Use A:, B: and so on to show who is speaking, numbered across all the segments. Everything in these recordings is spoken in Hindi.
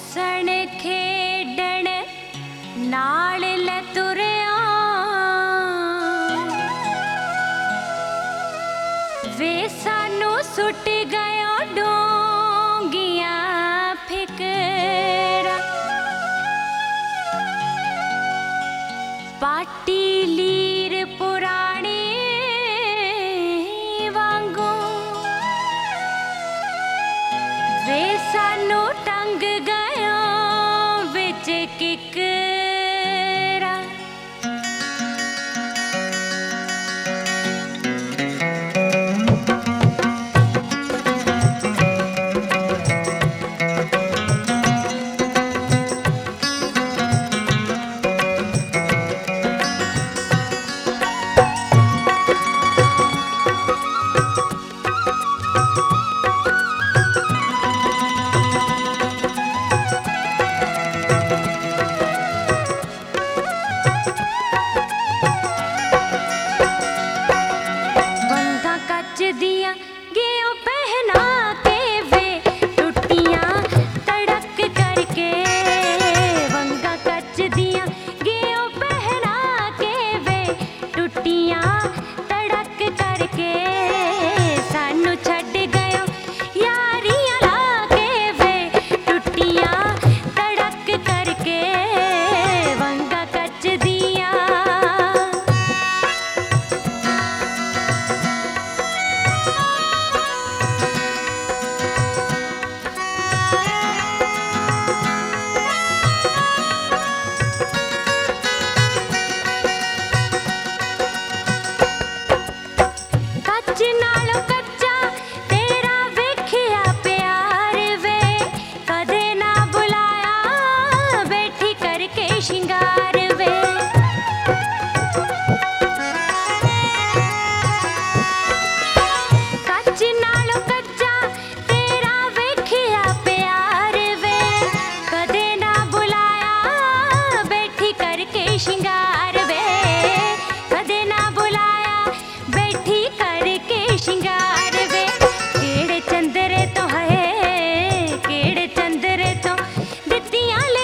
A: हसन खेडण नाल ले तुरिया वे सानू सुट गया डोंगिया फिकरा पाटी लीर पुरानी वांगू वे सानू टंग गया विच किकरा दिया गेओ पहना के वे टुटियां तड़क करके वंगा कच दिया गेओ पहना के वे टुटियां तड़क करके सानू छड़ गयो यारियां ला के वे टुटियां तड़क करके वंगा कच दिया शिंगार वे कच नालो कच्चा तेरा वेखिया प्यार वे कदे ना बुलाया बैठी करके शिंगार वे कदे ना बुलाया बैठी करके शिंगार वे केड़े चंदरे तो है केड़े चंदरे तो दित्तियां ले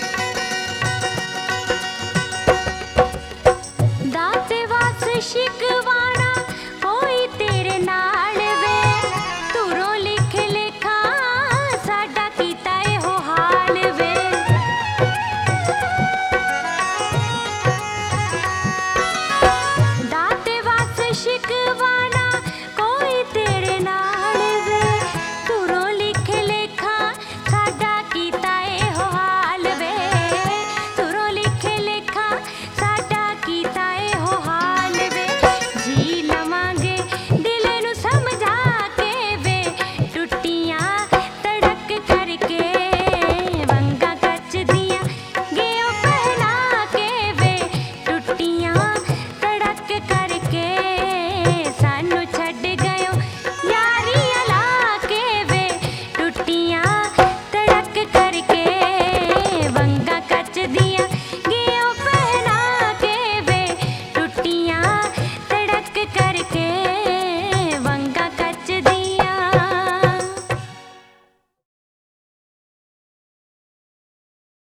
A: शिक